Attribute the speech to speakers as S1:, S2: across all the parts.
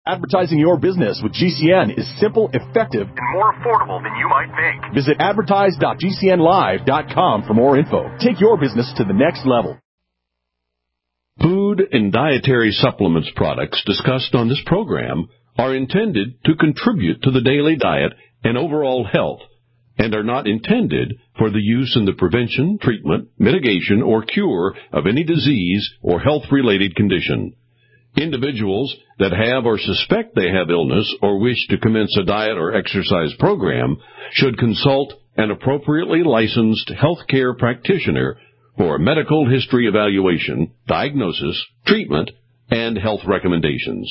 S1: Advertising your business with GCN is simple, effective, and more affordable than you might think. Visit advertise.gcnlive.com for more info. Take your business to the next level.
S2: Food and dietary supplements products discussed on this program are intended to contribute to the daily diet and overall health and are not intended for the use in the prevention, treatment, mitigation, or cure of any disease or health-related condition. Individuals that have or suspect they have illness or wish to commence a diet or exercise program should consult an appropriately licensed healthcare practitioner for a medical history evaluation, diagnosis, treatment, and health recommendations.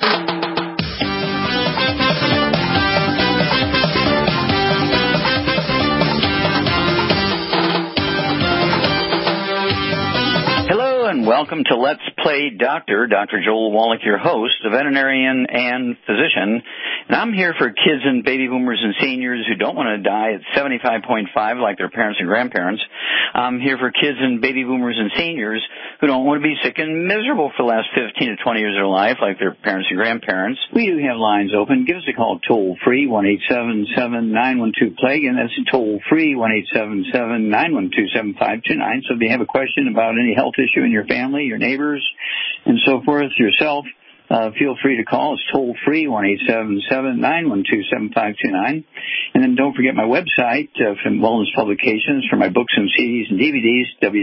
S3: And welcome to Let's Play Doctor. Dr. Joel Wallach, your host, a veterinarian and physician. And I'm here for kids and baby boomers and seniors who don't want to die at 75.5 like their parents and grandparents. I'm here for kids and baby boomers and seniors who don't want to be sick and miserable for the last 15 to 20 years of their life like their parents and grandparents. We do have lines open. Give us a call toll-free, 1-877-912-PLAGUE, and that's toll-free, 1-877-912-7529. So if you have a question about any health issue in your family, your neighbors, and so forth, yourself, feel free to call. It's toll-free, 1-877-912-7529. And then don't forget my website from Wellness Publications for my books and CDs and DVDs,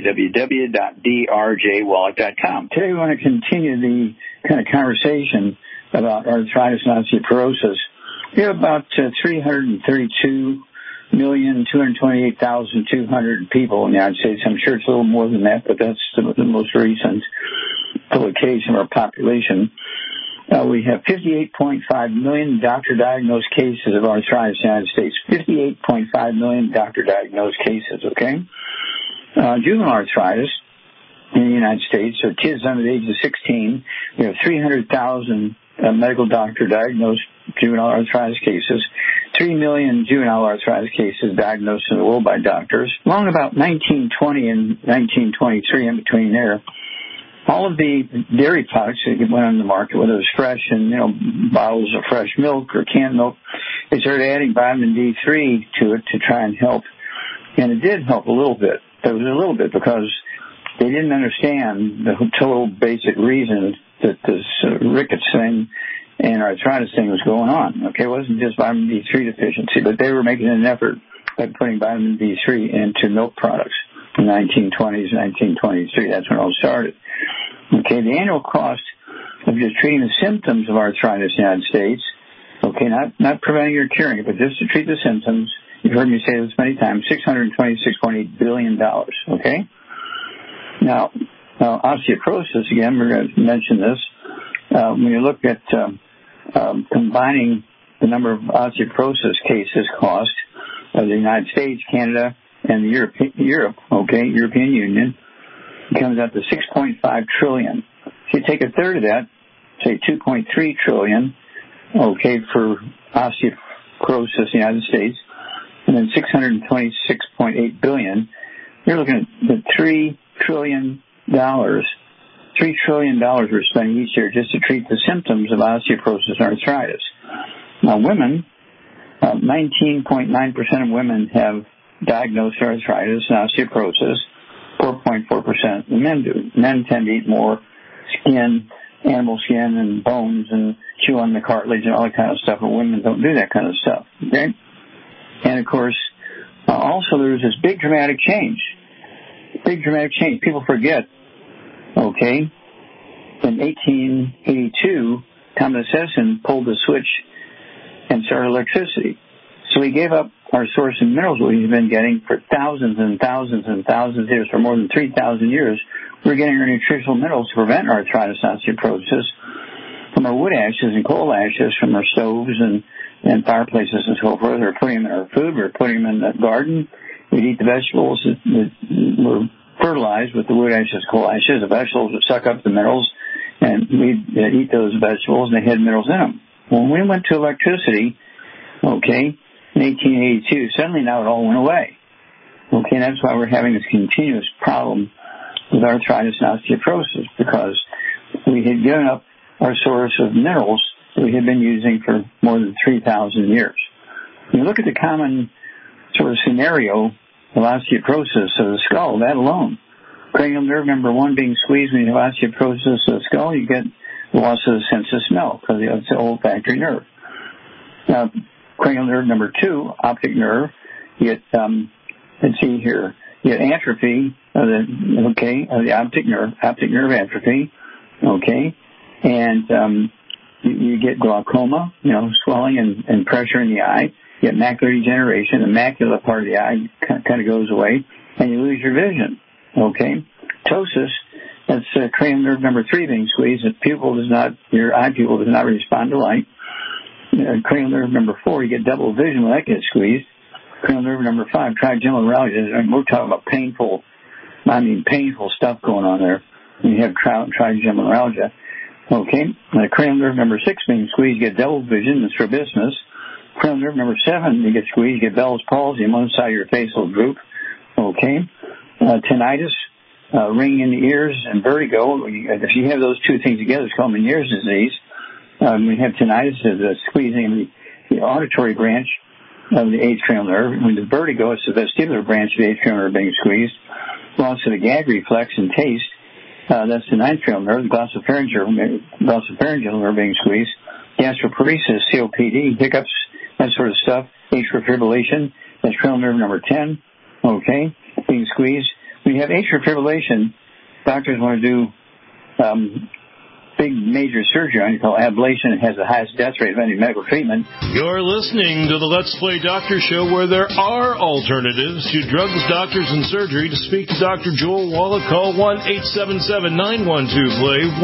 S3: www.drjwallach.com. Today we want to continue the kind of conversation about arthritis and osteoporosis. We have about 332,228,200 people in the United States. I'm sure it's a little more than that, but that's the most recent publication of our population. We have 58.5 million doctor-diagnosed cases of arthritis in the United States. 58.5 million doctor-diagnosed cases, okay? Juvenile arthritis in the United States, so kids under the age of 16, we have 300,000 medical doctor-diagnosed juvenile arthritis cases, 3 million juvenile arthritis cases diagnosed in the world by doctors. Along about 1920 and 1923, in between there, all of the dairy products that went on the market, whether it was fresh and, bottles of fresh milk or canned milk, they started adding vitamin D3 to it to try and help. And it did help a little bit. There was a little bit because they didn't understand the total basic reason that this rickets thing and arthritis thing was going on. Okay, it wasn't just vitamin D3 deficiency, but they were making an effort by putting vitamin D3 into milk products in the 1920s, 1923. That's when it all started. Okay, the annual cost of just treating the symptoms of arthritis in the United States, okay, not preventing or curing it, but just to treat the symptoms, you've heard me say this many times, $626.8 billion, okay? Now, osteoporosis, again, we're going to mention this. When you look at combining the number of osteoporosis cases cost of the United States, Canada, and Europe, European Union, it comes out to $6.5 trillion. If you take a third of that, say $2.3 trillion, okay, for osteoporosis in the United States, and then $626.8 billion, you're looking at $3 trillion. $3 trillion we're spending each year just to treat the symptoms of osteoporosis and arthritis. Now, women, 19.9% of women have diagnosed arthritis and osteoporosis. 4.4% men do. Men tend to eat more skin, animal skin and bones and chew on the cartilage and all that kind of stuff, but women don't do that kind of stuff, okay? And, of course, also there was this big dramatic change. People forget, okay, in 1882, Thomas Edison pulled the switch and started electricity. So he gave up our source of minerals we've been getting for thousands and thousands and thousands of years, for more than 3,000 years. We're getting our nutritional minerals to prevent arthritis and osteoporosis from our wood ashes and coal ashes from our stoves and fireplaces and so forth. We're putting them in our food. We're putting them in the garden. We'd eat the vegetables that were fertilized with the wood ashes, coal ashes. The vegetables would suck up the minerals, and we'd eat those vegetables, and they had minerals in them. When we went to electricity, okay, in 1882, suddenly now it all went away. Okay, and that's why we're having this continuous problem with arthritis and osteoporosis, because we had given up our source of minerals that we have been using for more than 3,000 years. When you look at the common sort of scenario of osteoporosis of the skull, that alone, cranial nerve number 1 being squeezed when you have osteoporosis of the skull, you get loss of the sense of smell because it's an olfactory nerve. Now, cranial nerve number 2, optic nerve, you get, let's see here, you get atrophy of the optic nerve atrophy, okay, and you get glaucoma, swelling and pressure in the eye. You get macular degeneration. The macular part of the eye kind of goes away, and you lose your vision, okay. Ptosis, that's cranial nerve number 3 being squeezed. Your eye pupil does not respond to light. Cranial nerve number 4, you get double vision when that gets squeezed. Cranial nerve number 5, trigeminal neuralgia. We're talking about painful stuff going on there when you have trigeminal neuralgia. Okay. Cranial nerve number 6 being squeezed, you get double vision and strabismus. Cranial nerve number 7, you get squeezed, you get Bell's palsy, and one side of your face will droop. Okay. Tinnitus, ringing in the ears, and vertigo. If you have those two things together, it's called Meniere's disease. We have tinnitus, the squeezing the auditory branch of the eighth cranial nerve. When the vertigo, it's the vestibular branch of the eighth cranial nerve being squeezed. Loss of the gag reflex and taste, that's the ninth cranial nerve. The glossopharyngeal nerve being squeezed. Gastroparesis, COPD, hiccups, that sort of stuff. Atrial fibrillation, that's cranial nerve number 10, okay, being squeezed. When you have atrial fibrillation, doctors want to do big major surgery on it called ablation. It has the highest death rate of any medical treatment.
S4: You're listening to the Let's Play Doctor Show, where there are alternatives to drugs, doctors, and surgery. To speak to Dr. Joel Wallach, call 1-877-912-PLAY,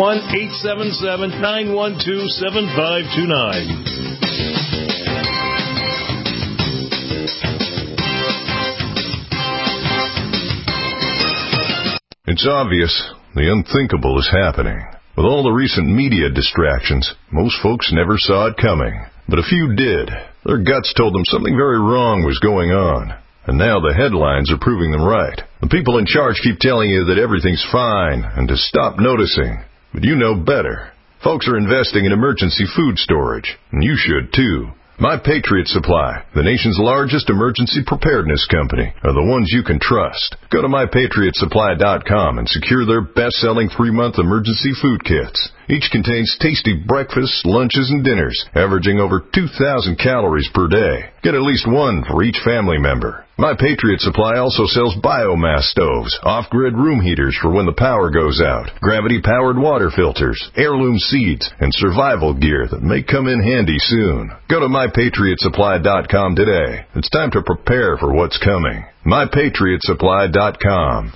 S4: 1-877-912-7529.
S5: It's obvious the unthinkable is happening. With all the recent media distractions, most folks never saw it coming. But a few did. Their guts told them something very wrong was going on. And now the headlines are proving them right. The people in charge keep telling you that everything's fine and to stop noticing. But you know better. Folks are investing in emergency food storage, and you should too. My Patriot Supply, the nation's largest emergency preparedness company, are the ones you can trust. Go to MyPatriotSupply.com and secure their best-selling 3-month emergency food kits. Each contains tasty breakfasts, lunches, and dinners, averaging over 2,000 calories per day. Get at least one for each family member. My Patriot Supply also sells biomass stoves, off-grid room heaters for when the power goes out, gravity-powered water filters, heirloom seeds, and survival gear that may come in handy soon. Go to MyPatriotSupply.com today. It's time to prepare for what's coming. MyPatriotSupply.com.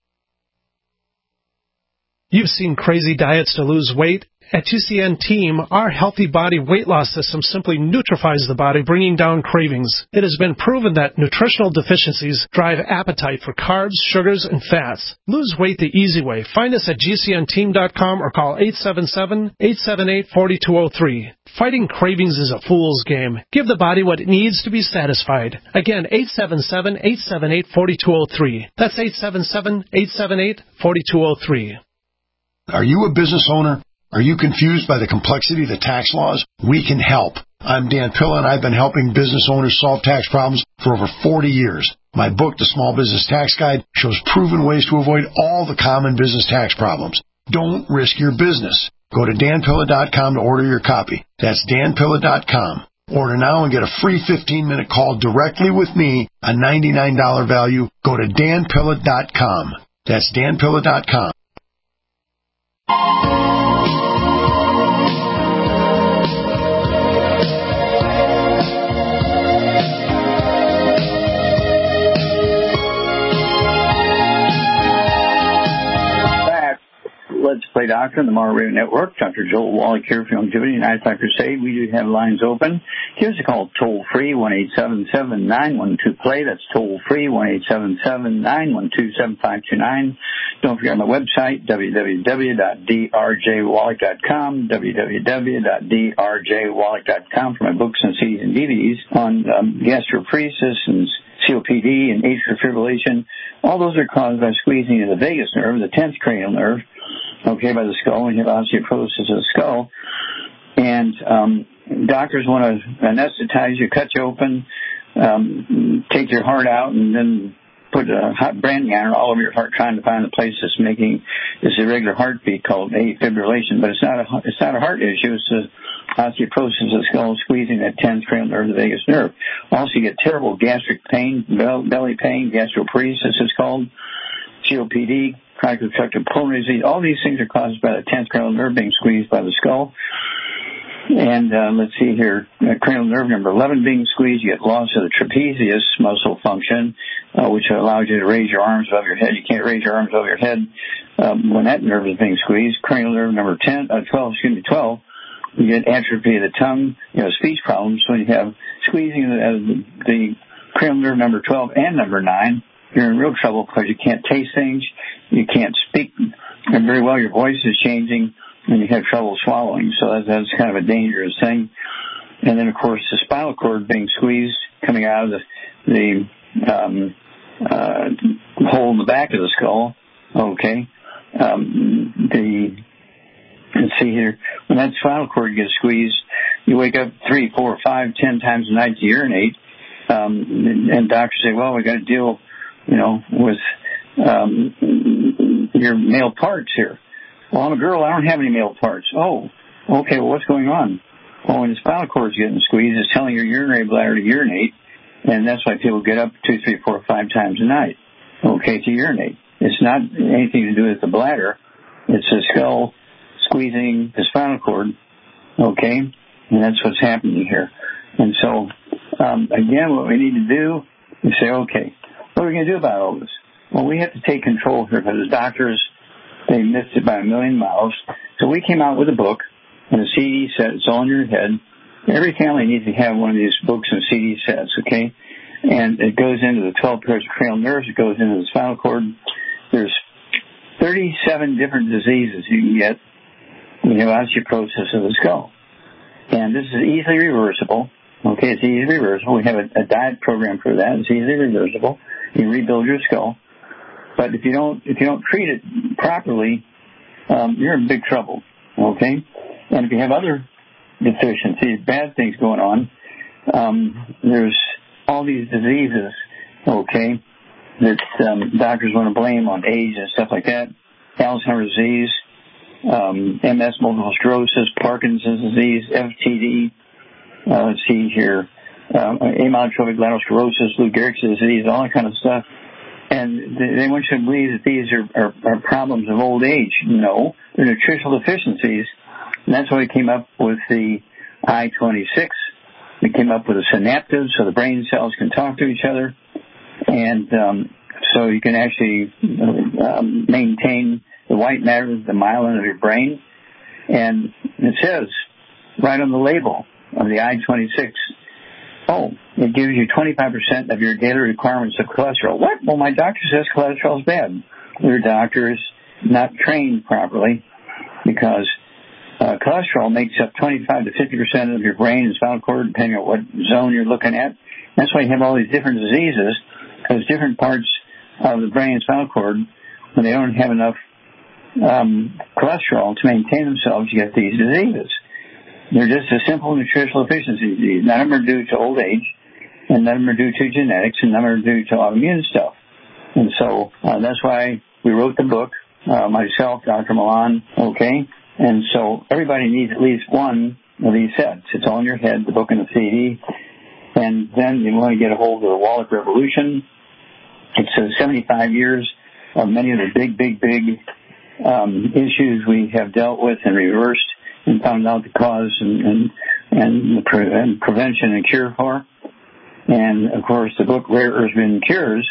S6: You've seen crazy diets to lose weight. At GCN Team, our healthy body weight loss system simply neutralifies the body, bringing down cravings. It has been proven that nutritional deficiencies drive appetite for carbs, sugars, and fats. Lose weight the easy way. Find us at GCNteam.com or call 877-878-4203. Fighting cravings is a fool's game. Give the body what it needs to be satisfied. Again, 877-878-4203. That's 877-878-4203.
S7: Are you a business owner? Are you confused by the complexity of the tax laws? We can help. I'm Dan Pilla, and I've been helping business owners solve tax problems for over 40 years. My book, The Small Business Tax Guide, shows proven ways to avoid all the common business tax problems. Don't risk your business. Go to danpilla.com to order your copy. That's danpilla.com. Order now and get a free 15-minute call directly with me, a $99 value. Go to danpilla.com. That's danpilla.com.
S3: Let's Play Doctor on the Morrow Radio Network. Dr. Joel Wallach here for Longevity and Eyesight Crusade. We do have lines open. Give us a call toll-free, 1-877-912-PLAY. That's toll-free, 1-877-912-7529. Don't forget my website, www.drjwallach.com, www.drjwallach.com for my books and CDs and DVDs on gastroparesis and COPD and atrial fibrillation. All those are caused by squeezing of the vagus nerve, the 10th cranial nerve, okay, by the skull, when you have osteoporosis of the skull. And doctors want to anesthetize you, cut you open, take your heart out, and then put a hot branding iron all over your heart, trying to find the place that's making this irregular heartbeat called afibrillation. But it's not a heart issue. It's osteoporosis of the skull, squeezing that 10th cranial nerve, the vagus nerve. Also, you get terrible gastric pain, belly pain, gastroparesis is called, COPD, chronic obstructive pulmonary disease. All these things are caused by the 10th cranial nerve being squeezed by the skull. And let's see here, cranial nerve number 11 being squeezed, you get loss of the trapezius muscle function, which allows you to raise your arms above your head. You can't raise your arms above your head when that nerve is being squeezed. Cranial nerve number 12, you get atrophy of the tongue, you know, speech problems. When you have squeezing the cranial nerve number 12 and number 9, you're in real trouble because you can't taste things, you can't speak very well, your voice is changing, and you have trouble swallowing. So that's kind of a dangerous thing. And then, of course, the spinal cord being squeezed, coming out of the hole in the back of the skull. Okay. Let's see here. When that spinal cord gets squeezed, you wake up 3, 4, 5, 10 times a night to urinate. And doctors say, well, we got to deal, with your male parts here. Well, I'm a girl. I don't have any male parts. Oh, okay. Well, what's going on? Well, when the spinal cord's getting squeezed, it's telling your urinary bladder to urinate, and that's why people get up 2, 3, 4, 5 times a night, okay, to urinate. It's not anything to do with the bladder. It's the skull squeezing the spinal cord, okay, and that's what's happening here. And so, again, what we need to do is say, okay, what are we going to do about all this? Well, we have to take control here because the doctors, they missed it by a million miles. So we came out with a book and a CD set. It's all in your head. Every family needs to have one of these books and CD sets, okay? And it goes into the 12 pairs of cranial nerves. It goes into the spinal cord. There's 37 different diseases you can get when you have osteoporosis of the skull. And this is easily reversible. Okay, it's easily reversible. We have a diet program for that. It's easily reversible. You can rebuild your skull. But if you don't treat it properly, you're in big trouble. Okay? And if you have other deficiencies, bad things going on, there's all these diseases, okay, that doctors want to blame on age and stuff like that. Alzheimer's disease, MS, multiple sclerosis, Parkinson's disease, FTD, let's see here, amyotrophic lateral sclerosis, Lou Gehrig's disease, all that kind of stuff. And they want you to believe that these are problems of old age. No, they're nutritional deficiencies. And that's why we came up with the I-26. We came up with a synaptive so the brain cells can talk to each other. And so you can actually maintain the white matter, the myelin of your brain. And it says right on the label of the I-26, it gives you 25% of your daily requirements of cholesterol. What? Well, my doctor says cholesterol is bad. Your doctor is not trained properly because cholesterol makes up 25 to 50% of your brain and spinal cord, depending on what zone you're looking at. That's why you have all these different diseases, because different parts of the brain and spinal cord, when they don't have enough cholesterol to maintain themselves, you get these diseases. They're just a simple nutritional deficiency disease. None of them are due to old age, and none of them are due to genetics, and none are due to autoimmune stuff. And so that's why we wrote the book, myself, Dr. Milan, okay? And so everybody needs at least one of these sets. It's all in your head, the book and the CD. And then you want to get a hold of the Wallach Revolution. It's 75 years of many of the big issues we have dealt with and reversed and found out the cause and prevention and cure for. And, of course, the book Rare Earths Been Cures,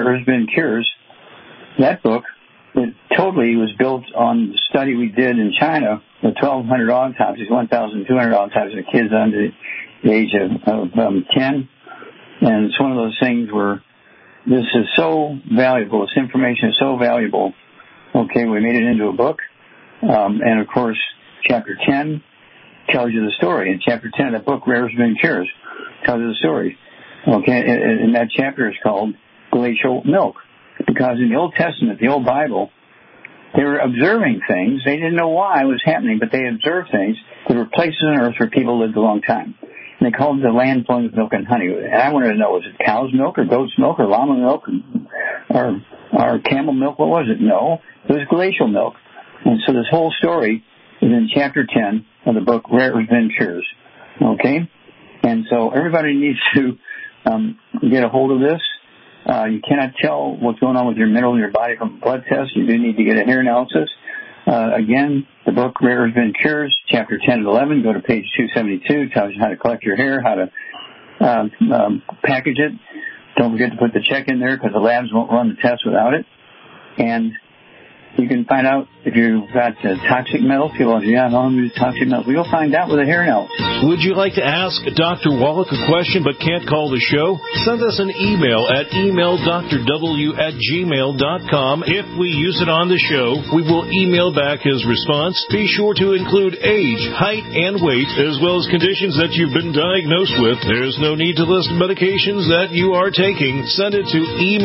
S3: that book, it totally was built on the study we did in China, the 1,200 autopsies, 1,200 autopsies of kids under the age of 10. And it's one of those things where this is so valuable, this information is so valuable. Okay, we made it into a book. And, of course, Chapter 10 tells you the story. In Chapter 10 of that book, Rare Earths Been Cures, tells you the story. Okay, and that chapter is called Glacial Milk. Because in the Old Testament, the Old Bible, They were observing things. They didn't know why it was happening, but they observed things. There were places on Earth where people lived a long time. And they called it the land flowing with milk and honey. And I wanted to know, was it cow's milk or goat's milk or llama milk or camel milk? What was it? No, it was glacial milk. And so this whole story is in Chapter 10 of the book Rare Adventures. Okay? And so everybody needs to get a hold of this. You cannot tell what's going on with your mineral in your body from a blood test. You do need to get a hair analysis. Again, the book Rare Adventures, Chapter 10 and 11, go to page 272, tells you how to collect your hair, how to package it. Don't forget to put the check in there because the labs won't run the test without it. And you can find out if you've got toxic metals. People say, yeah, I don't use toxic metals. We'll find out with a hair analysis.
S4: Would you like to ask Dr. Wallach a question but can't call the show? Send us an email at emaildrw@gmail.com. If we use it on the show, we will email back his response. Be sure to include age, height, and weight, as well as conditions that you've been diagnosed with. There's no need to list medications that you are taking. Send it to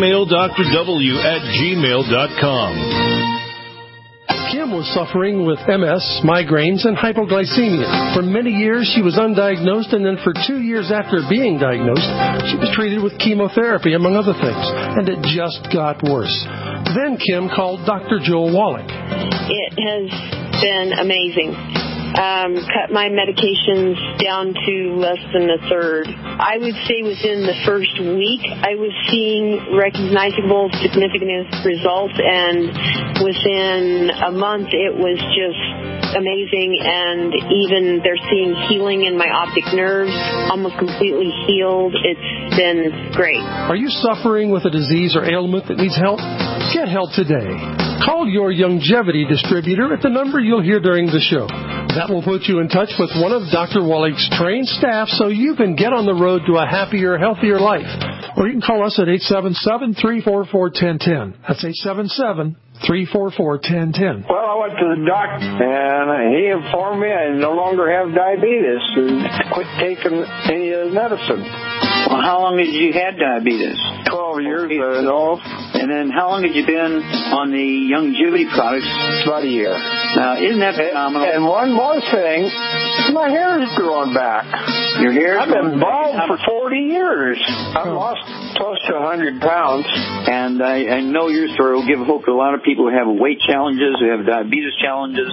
S4: emaildrw@gmail.com.
S6: Kim was suffering with MS, migraines, and hypoglycemia. For many years, she was undiagnosed, and then for 2 years after being diagnosed, she was treated with chemotherapy, among other things, and it just got worse. Then Kim called Dr. Joel Wallach.
S8: It has been amazing. Cut my medications down to less than a third. I would say within the first week, I was seeing recognizable, significant results, and within a month, it was just amazing. And even they're seeing healing in my optic nerves, almost completely healed. It's been great.
S6: Are you suffering with a disease or ailment that needs help? Get help today. Call your Youngevity distributor at the number you'll hear during the show. That will put you in touch with one of Dr. Wallach's trained staff so you can get on the road to a happier, healthier life. Or you can call us at 877-344-1010. That's 877-344-1010.
S9: Well, I went to the doctor, and he informed me I no longer have diabetes and quit taking any of the medicine.
S3: Well, how long did you had diabetes?
S9: 12 years, no.
S3: And then how long had you been on the Youngevity products?
S9: About a year.
S3: Now, isn't that phenomenal?
S9: And one more thing, my hair is growing back.
S3: Your hair?
S9: I've been bald for 40 years. I've lost close to 100 pounds.
S3: And I know your story will give hope to a lot of people who have weight challenges, who have diabetes challenges.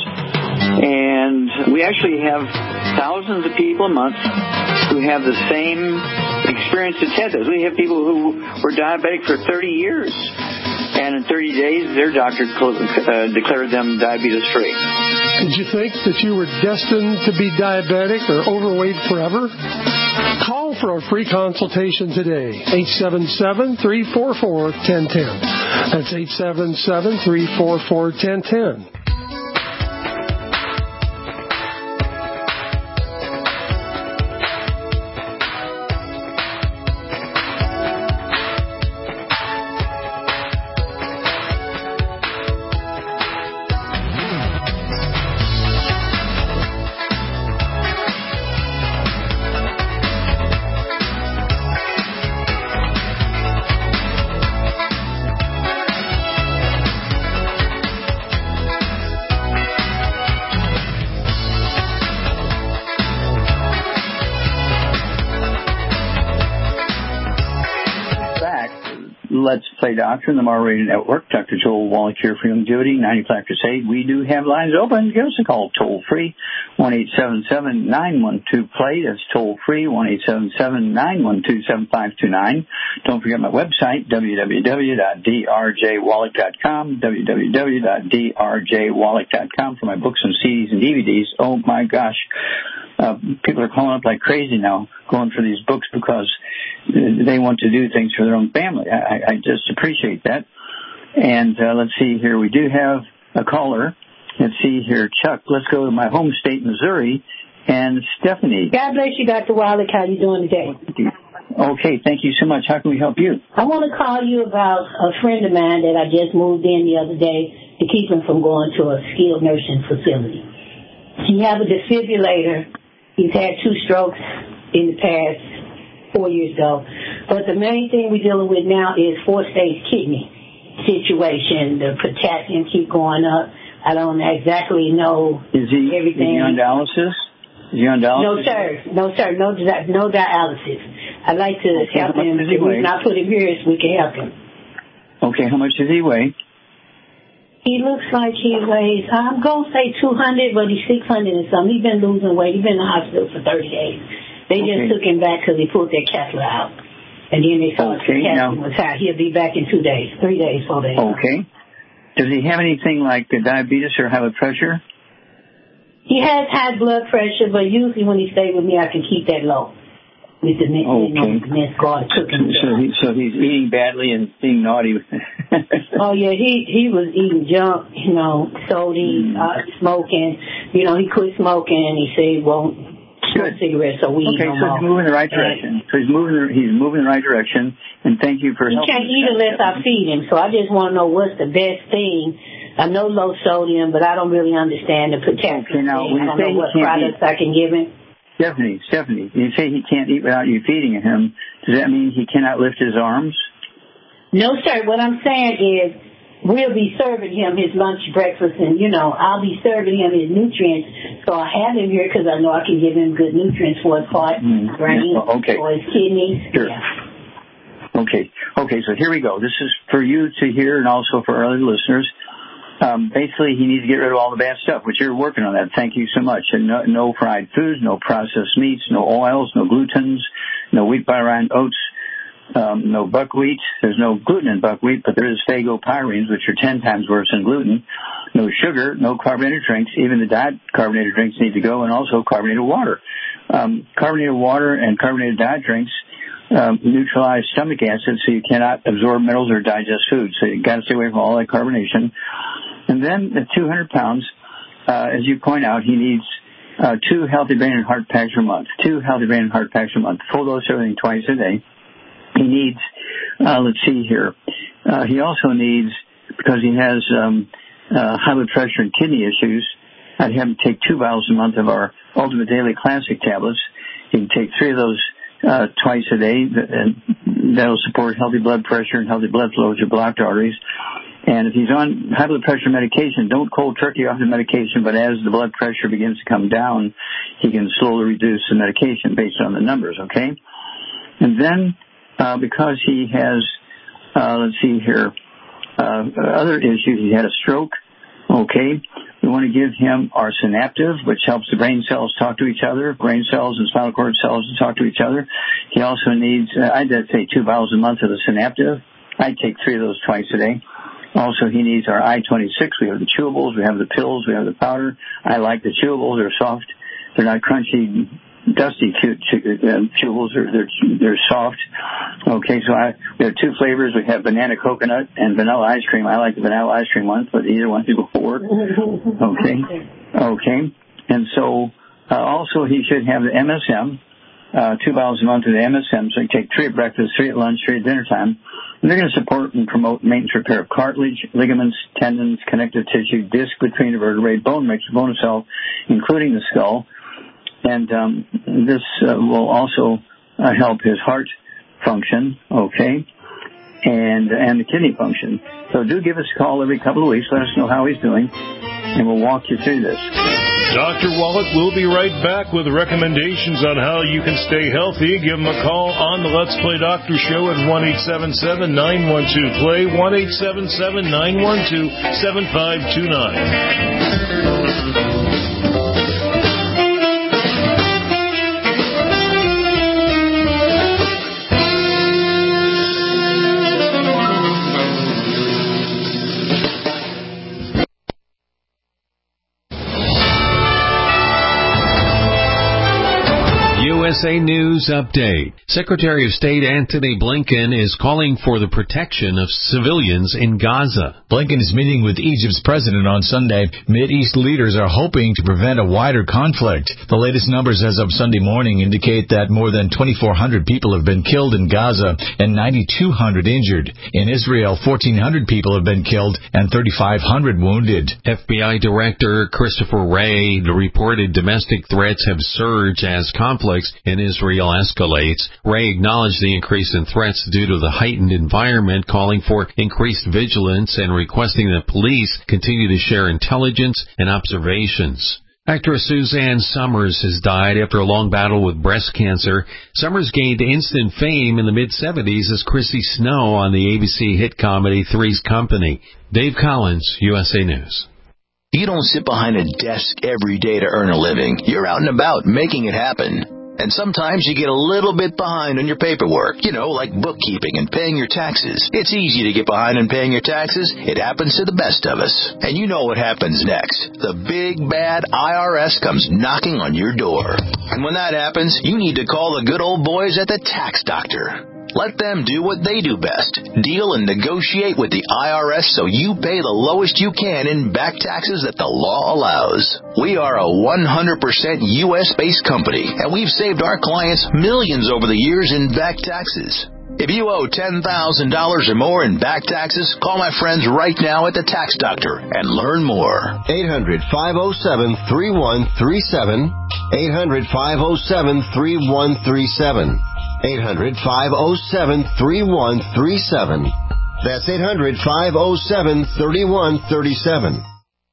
S3: And we actually have thousands of people a month who have the same experience that Ted does. We have people who were diabetic for 30 years, and in 30 days, their doctor declared them diabetes-free.
S6: Did you think that you were destined to be diabetic or overweight forever? Call for a free consultation today, 877-344-1010. That's 877-344-1010.
S3: Let's Play Doctor on the Mar Radio Network. Dr. Joel Wallach here for Youngevity, 95 Crusade. We do have lines open. Give us a call toll-free, 1-877-912-PLAY. That's toll-free, 1-877-912-7529. Don't forget my website, www.drjwallach.com, www.drjwallach.com for my books and CDs and DVDs. Oh, my gosh. People are calling up like crazy now, going for these books because they want to do things for their own family. I just appreciate that. And let's see here. We do have a caller. Let's see here. Chuck, let's go to my home state, Missouri, and Stephanie.
S10: God bless you, Dr. Wallach. How are you doing today?
S3: Okay, thank you so much. How can we help you?
S10: I want to call you about a friend of mine that I just moved in the other day to keep him from going to a skilled nursing facility. He has a defibrillator. He's had 2 strokes in the past 4 years ago. But the main thing we're dealing with now is 4-stage kidney. situation. The potassium keep going up. I don't exactly know everything.
S3: Is he on dialysis? Is he on dialysis?
S10: No, sir. No dialysis. I'd like to help him. If he's not put him here, so we can help him.
S3: Okay, how much does he weigh?
S10: He looks like he weighs, I'm going to say 200, but he's 600 and something. He's been losing weight. He's been in the hospital for 30 days. They just took him back because he pulled their catheter out. And then they saw his potassium was high. He'll be back in 2 days, 3 days, 4 days.
S3: Okay. Does he have anything like diabetes or high blood pressure?
S10: He has high blood pressure, but usually when he stays with me, I can keep that low. With the next guard cooking.
S3: So he's eating badly and being naughty.
S10: Oh yeah, he was eating junk, soda, smoking. He quit smoking and he said he won't smoke cigarettes or weed no more.
S3: So he's moving in the right direction. So he's moving in the right direction. And thank you for helping.
S10: He can't eat unless I feed him. So I just want to know what's the best thing. I know low sodium, but I don't really understand the potassium.
S3: Okay, now when
S10: I don't know what products I can give him.
S3: Stephanie, you say he can't eat without you feeding him. Does that mean he cannot lift his arms?
S10: No, sir. What I'm saying is we'll be serving him his lunch, breakfast, and, I'll be serving him his nutrients. So I have him here because I know I can give him good nutrients for his heart, brain, for his kidneys.
S3: Sure. Yeah. Okay, so here we go. This is for you to hear and also for other listeners. Basically, he needs to get rid of all the bad stuff, which you're working on that. Thank you so much. And no fried foods, no processed meats, no oils, no glutens, no wheat, bran, oats, no buckwheat. There's no gluten in buckwheat, but there is phagopyrenes, which are 10 times worse than gluten. No sugar, no carbonated drinks. Even the diet carbonated drinks need to go, and also carbonated water. Carbonated water and carbonated diet drinks neutralize stomach acid, so you cannot absorb minerals or digest food. So you've got to stay away from all that carbonation. And then at 200 pounds, as you point out, he needs 2 healthy brain and heart packs a month. 2 healthy brain and heart packs a month. Full dose everything twice a day. He needs, let's see here, he also needs, because he has high blood pressure and kidney issues, I'd have him take 2 vials a month of our Ultimate Daily Classic tablets. He can take 3 of those twice a day, and that'll support healthy blood pressure and healthy blood flow to blocked arteries. And if he's on high blood pressure medication, don't cold turkey off the medication, but as the blood pressure begins to come down, he can slowly reduce the medication based on the numbers, okay? And then, because he has, let's see here, other issues, he had a stroke, okay? We want to give him our Synaptive, which helps the brain cells talk to each other, brain cells and spinal cord cells to talk to each other. He also needs, I'd say 2 vials a month of the Synaptive. I'd take 3 of those twice a day. Also, he needs our I-26. We have the chewables, we have the pills, we have the powder. I like the chewables. They're soft. They're not crunchy, dusty chewables. They're soft. Okay, so we have 2 flavors. We have banana coconut and vanilla ice cream. I like the vanilla ice cream one, but either one will work. Okay. And so also he should have the MSM, 2 vials a month of the MSM. So you take 3 at breakfast, 3 at lunch, 3 at dinner time. And they're going to support and promote maintenance repair of cartilage, ligaments, tendons, connective tissue, disc between the vertebrae, bone mixture, bone cell, including the skull. And this will also help his heart function, okay, and the kidney function. So do give us a call every couple of weeks. Let us know how he's doing, and we'll walk you through this.
S4: Dr. Wallach will be right back with recommendations on how you can stay healthy. Give him a call on the Let's Play Doctor Show at 1-877-912-PLAY, 1-877-912-7529.
S11: USA News Update. Secretary of State Antony Blinken is calling for the protection of civilians in Gaza.
S12: Blinken is meeting with Egypt's president on Sunday. Mideast leaders are hoping to prevent a wider conflict. The latest numbers as of Sunday morning indicate that more than 2,400 people have been killed in Gaza and 9,200 injured. In Israel, 1,400 people have been killed and 3,500 wounded.
S11: FBI Director Christopher Wray reported domestic threats have surged as conflicts in Israel escalates. Ray acknowledged the increase in threats due to the heightened environment, calling for increased vigilance and requesting that police continue to share intelligence and observations. Actress Suzanne Summers has died after a long battle with breast cancer. Summers gained instant fame in the mid-'70s as Chrissy Snow on the ABC hit comedy Three's Company. Dave Collins, USA News.
S13: You don't sit behind a desk every day to earn a living. You're out and about making it happen. And sometimes you get a little bit behind on your paperwork, like bookkeeping and paying your taxes. It's easy to get behind on paying your taxes. It happens to the best of us. And you know what happens next. The big, bad IRS comes knocking on your door. And when that happens, you need to call the good old boys at the Tax Doctor. Let them do what they do best. Deal and negotiate with the IRS so you pay the lowest you can in back taxes that the law allows. We are a 100% U.S.-based company, and we've saved our clients millions over the years in back taxes. If you owe $10,000 or more in back taxes, call my friends right now at the Tax Doctor and learn more.
S14: 800-507-3137. 800-507-3137. 800-507-3137. That's 800-507-3137.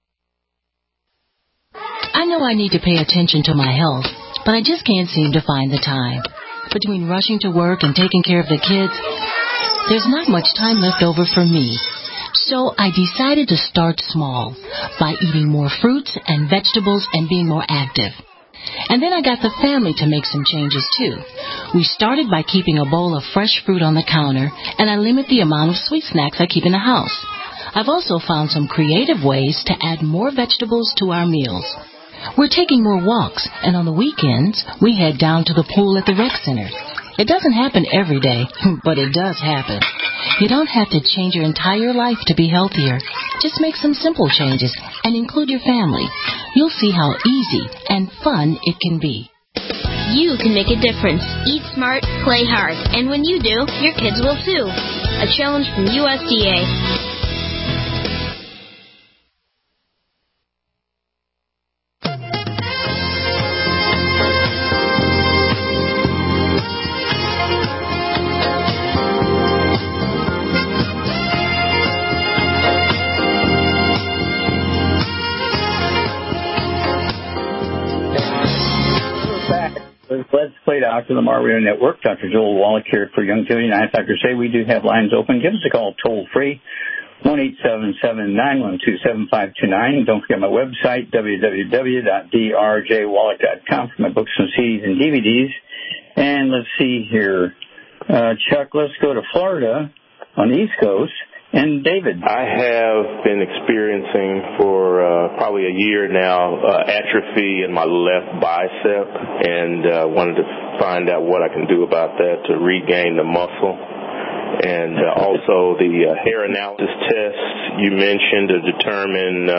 S15: I know I need to pay attention to my health, but I just can't seem to find the time. Between rushing to work and taking care of the kids, there's not much time left over for me. So I decided to start small by eating more fruits and vegetables and being more active. And then I got the family to make some changes, too. We started by keeping a bowl of fresh fruit on the counter, and I limit the amount of sweet snacks I keep in the house. I've also found some creative ways to add more vegetables to our meals. We're taking more walks, and on the weekends, we head down to the pool at the rec center. It doesn't happen every day, but it does happen. You don't have to change your entire life to be healthier. Just make some simple changes and include your family. You'll see how easy and fun it can be.
S16: You can make a difference. Eat smart, play hard. And when you do, your kids will too. A challenge from USDA.
S3: Let's Play Doctor, the Mar Radio Network. Dr. Joel Wallach here for Youngevity. And as Dr. say, we do have lines open. Give us a call toll free, 1-877-912-7529. And don't forget my website, www.drjwallach.com, for my books and CDs and DVDs. And let's see here. Chuck, let's go to Florida on the East Coast. And David.
S17: I have been experiencing for probably a year now atrophy in my left bicep, and wanted to find out what I can do about that to regain the muscle. And also the hair analysis tests you mentioned to determine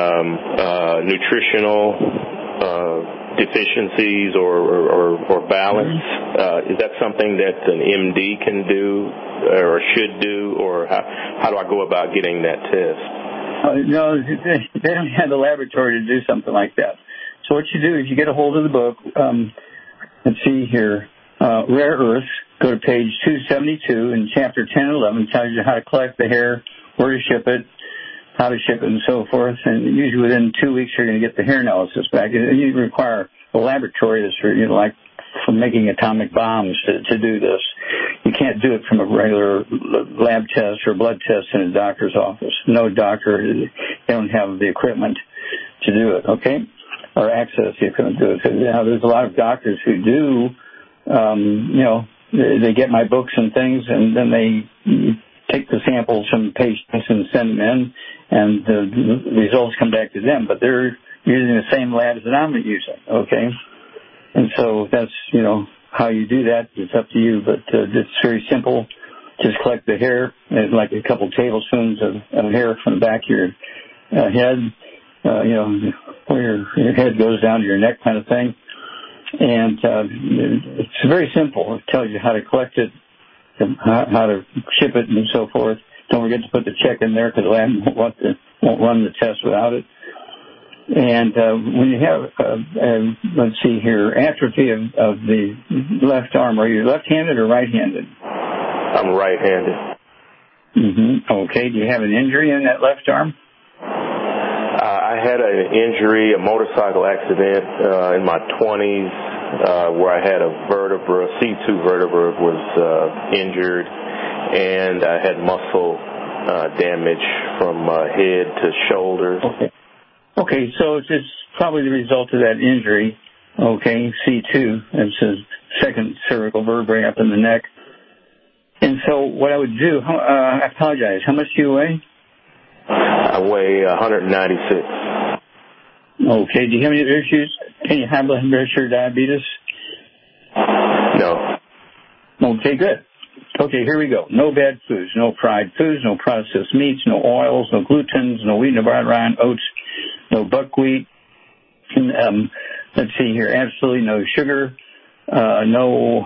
S17: nutritional deficiencies or balance. Is that something that an MD can do or should do, or how do I go about getting that test?
S3: No, they don't have the laboratory to do something like that. So what you do is you get a hold of the book. Let's see here. Rare Earths. Go to page 272, and chapter 10 and 11 tells you how to collect the hair, where to ship it, how to ship it, and so forth. And usually within 2 weeks you're going to get the hair analysis back. And you require a laboratory that's for, like for making atomic bombs to do this. You can't do it from a regular lab test or blood test in a doctor's office. No doctor, they don't have the equipment to do it, okay? Or access the equipment to do it. Now, there's a lot of doctors who do, they get my books and things, and then they take the samples from patients and send them in, and the results come back to them. But they're using the same labs that I'm using, okay? And so that's, how you do that. It's up to you, but it's very simple. Just collect the hair, like a couple tablespoons of hair from the back of your head, where your head goes down to your neck kind of thing. And it's very simple. It tells you how to collect it, how to ship it, and so forth. Don't forget to put the check in there, because the lab won't run the test without it. And when you have, let's see here, atrophy of the left arm, are you left-handed or right-handed?
S17: I'm right-handed.
S3: Mm-hmm. Okay. Do you have an injury in that left arm?
S17: I had an injury, a motorcycle accident in my 20s where I had a vertebra, C2 vertebra was injured, and I had muscle damage from head to shoulders.
S3: Okay, so it's probably the result of that injury. Okay, C2, it's a second cervical vertebrae up in the neck. And so what I would do, I apologize, how much do you weigh?
S17: I weigh 196.
S3: Okay, do you have any other issues? Any high blood pressure, diabetes?
S17: No.
S3: Okay, good. Okay, here we go. No bad foods, no fried foods, no processed meats, no oils, no glutens, no wheat, no brown rice, oats, no buckwheat. Let's see here, absolutely no sugar, no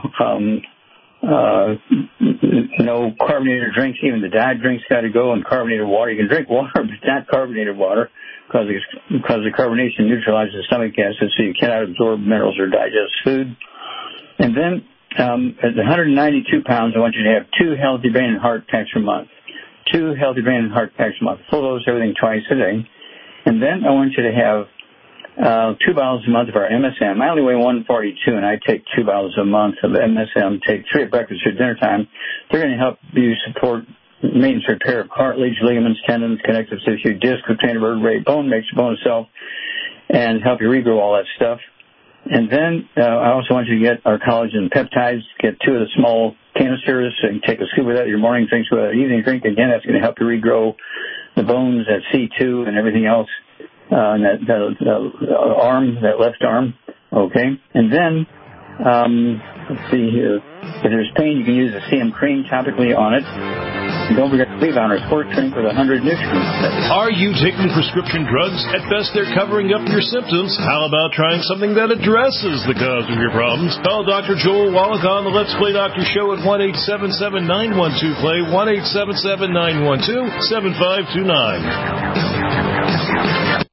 S3: carbonated drinks. Even the diet drinks got to go, and carbonated water. You can drink water, but not carbonated water because the carbonation neutralizes stomach acid, so you cannot absorb minerals or digest food. And then at 192 pounds, I want you to have 2 healthy brain and heart packs a month. 2 healthy brain and heart packs a month. Full dose everything twice a day. And then I want you to have 2 bottles a month of our MSM. I only weigh 142, and I take 2 bottles a month of MSM. Take 3 at breakfast or dinner time. They're going to help you support maintenance repair of cartilage, ligaments, tendons, connective tissue, disc, retainer vertebrae, bone, makes your bone itself, and help you regrow all that stuff. And then I also want you to get our collagen peptides. Get 2 of the small canisters, so you can take a scoop of that at your morning drink, so that evening drink. Again, that's going to help you regrow the bones, that C2 and everything else, and that arm, that left arm. Okay, and then let's see here. If there's pain, you can use a CM cream topically on it. And don't forget to leave on our sport drink with 100 nutrients.
S4: Are you taking prescription drugs? At best, they're covering up your symptoms. How about trying something that addresses the cause of your problems? Call Dr. Joel Wallach on the Let's Play Doctor Show at 1-877-912-PLAY, 1-877-912-7529.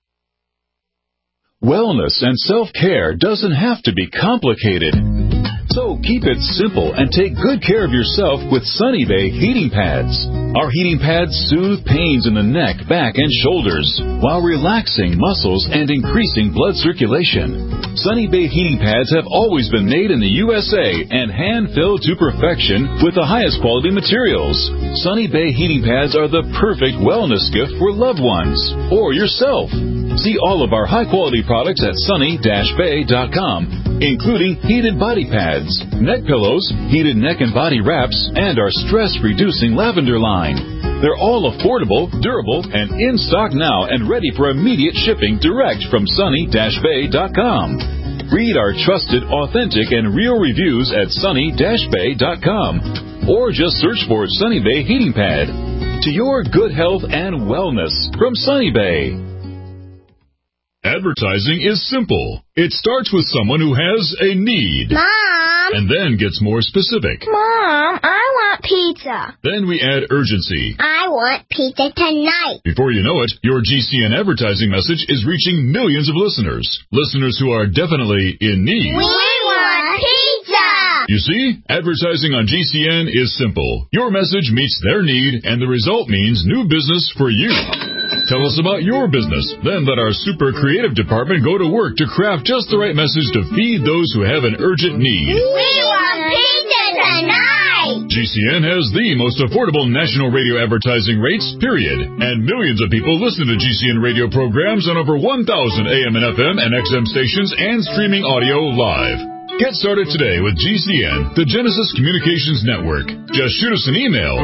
S18: Wellness and self-care doesn't have to be complicated. So keep it simple and take good care of yourself with Sunny Bay heating pads. Our heating pads soothe pains in the neck, back, and shoulders while relaxing muscles and increasing blood circulation. Sunny Bay heating pads have always been made in the USA and hand-filled to perfection with the highest quality materials. Sunny Bay heating pads are the perfect wellness gift for loved ones or yourself. See all of our high-quality products at sunny-bay.com, including heated body pads, neck pillows, heated neck and body wraps, and our stress-reducing lavender line. They're all affordable, durable, and in stock now and ready for immediate shipping direct from sunny-bay.com. Read our trusted, authentic, and real reviews at sunny-bay.com, or just search for Sunny Bay Heating Pad. To your good health and wellness from Sunny Bay.
S19: Advertising is simple. It starts with someone who has a need.
S16: Mom!
S19: And then gets more specific.
S16: Mom, I want pizza.
S19: Then we add urgency.
S16: I want pizza tonight.
S19: Before you know it, your GCN advertising message is reaching millions of listeners. Listeners who are definitely in need.
S16: We want pizza!
S19: You see, advertising on GCN is simple. Your message meets their need, and the result means new business for you. Tell us about your business. Then let our super creative department go to work to craft just the right message to feed those who have an urgent need.
S16: We want pizza tonight!
S19: GCN has the most affordable national radio advertising rates, period. And millions of people listen to GCN radio programs on over 1,000 AM and FM and XM stations and streaming audio live. Get started today with GCN, the Genesis Communications Network. Just shoot us an email,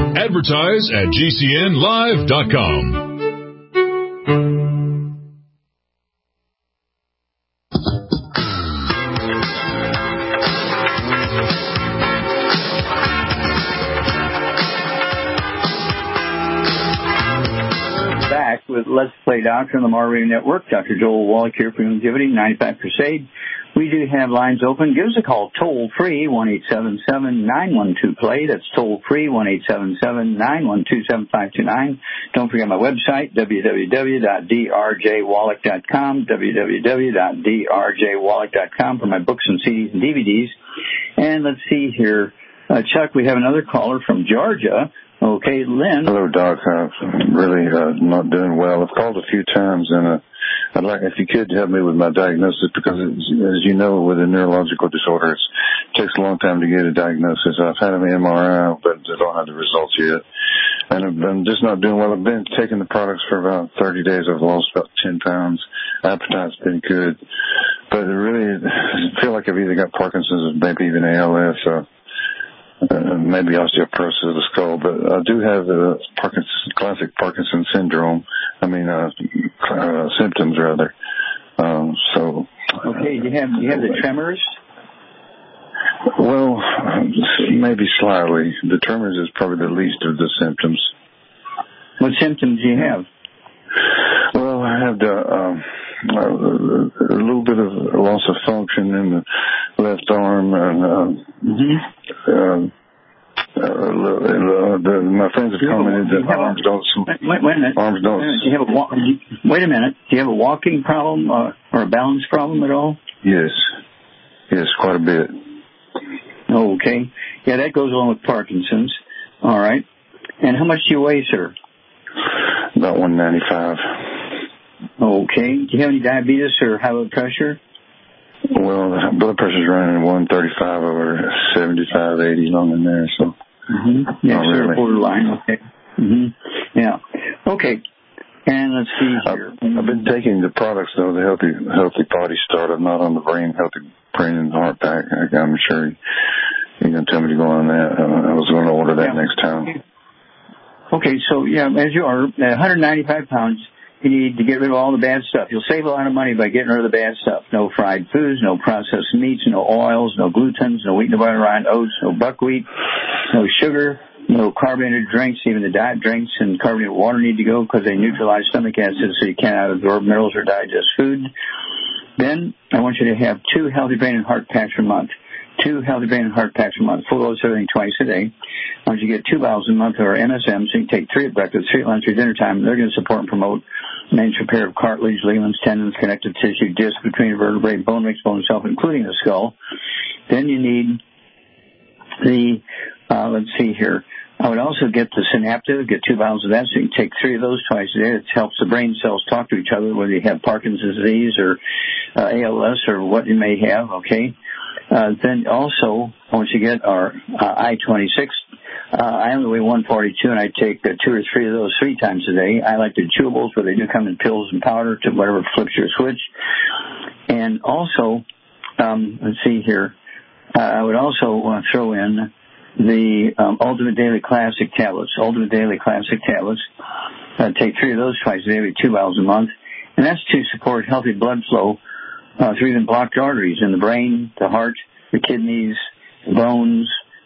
S19: advertise@gcnlive.com.
S3: Back with Let's Play Doctor on the Mar Radio Network. Dr. Joel Wallach here for Longevity 95 Crusade. We do have lines open. Give us a call toll-free, 1-877-912-PLAY. That's toll-free, 1-877-912-7529. Don't forget my website, www.drjwallach.com, www.drjwallach.com for my books and CDs and DVDs. And let's see here. Chuck, we have another caller from Georgia. Okay, Lynn.
S20: Hello, Doc. I'm really not doing well. I've called a few times, and I'd like if you could help me with my diagnosis, because as you know, with a neurological disorder, it takes a long time to get a diagnosis. I've had an MRI, but I don't have the results yet. And I'm just not doing well. I've been taking the products for about 30 days. I've lost about 10 pounds. Appetite's been good. But I feel like I've either got Parkinson's or maybe even ALS or maybe osteoporosis of the skull, but I do have the classic Parkinson syndrome. Symptoms rather.
S3: Okay, do you have the tremors?
S20: Well, maybe slightly. The tremors is probably the least of the symptoms.
S3: What symptoms do you have?
S20: Well, I have a little bit of loss of function in the left arm, and my friends have commented that my arms don't.
S3: Wait a minute.
S20: Arms don't.
S3: Wait a minute. Do you have a walking problem or a balance problem at all?
S20: Yes, quite a bit.
S3: Okay. Yeah, that goes along with Parkinson's. All right. And how much do you weigh, sir?
S20: About 195.
S3: Okay. Do you have any diabetes or high blood pressure?
S20: Well, the blood pressure's running 135 over 75, 80 along in there, so.
S3: Yeah, sure,
S20: really.
S3: Borderline. Okay. Yeah. Okay. And let's see here.
S20: I've been taking the products, though, the Healthy Body Start. I'm not on the Healthy Brain and Heart Pack. I'm sure you're going to tell me to go on that. I was going to order that next time.
S3: Okay, so, as you are, 195 pounds, you need to get rid of all the bad stuff. You'll save a lot of money by getting rid of the bad stuff. No fried foods, no processed meats, no oils, no glutens, no wheat, no butter, rye, oats, no buckwheat, no sugar, no carbonated drinks. Even the diet drinks and carbonated water need to go because they neutralize stomach acid so you can't absorb minerals or digest food. Then I want you to have 2 Healthy Brain and Heart Packs a month. 2 Healthy Brain and Heart Packs a month. Full dose everything twice a day. I want you to get 2 bottles a month of our MSM, so you can take 3 at breakfast, 3 at lunch, or dinner time. They're going to support and promote maintenance repair of cartilage, ligaments, tendons, connective tissue, disc between vertebrae, bone mixed bone itself, including the skull. Then you need the, let's see here. I would also get the Synaptive, get 2 bottles of that, so you can take 3 of those twice a day. It helps the brain cells talk to each other, whether you have Parkinson's disease or ALS or what you may have, okay? Then also, once you get our I-26, I only weigh 142, and I take 2 or 3 of those 3 times a day. I like the chewables, but they do come in pills and powder to whatever flips your switch. And also, let's see here, I would also throw in the Ultimate Daily Classic tablets. Ultimate Daily Classic tablets. Take 3 of those twice a day, every 2 bottles a month. And that's to support healthy blood flow through the blocked arteries in the brain, the heart, the kidneys, the bones,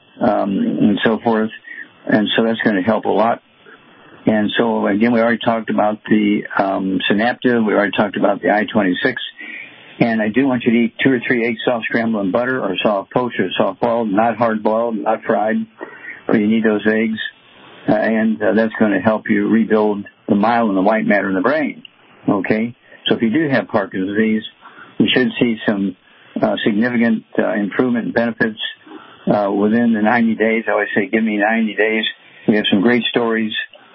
S3: and so forth. And so that's going to help a lot. And so, again, we already talked about the Synaptive. We already talked about the I-26. And I do want you to eat 2 or 3 eggs soft scrambled in butter or soft poached or soft boiled, not hard boiled, not fried, but you need those eggs. And that's going to help you rebuild the myelin and the white matter in the brain. Okay? So if you do have Parkinson's disease, you should see some significant improvement and benefits within the 90 days. I always say, give me 90 days. We have some great stories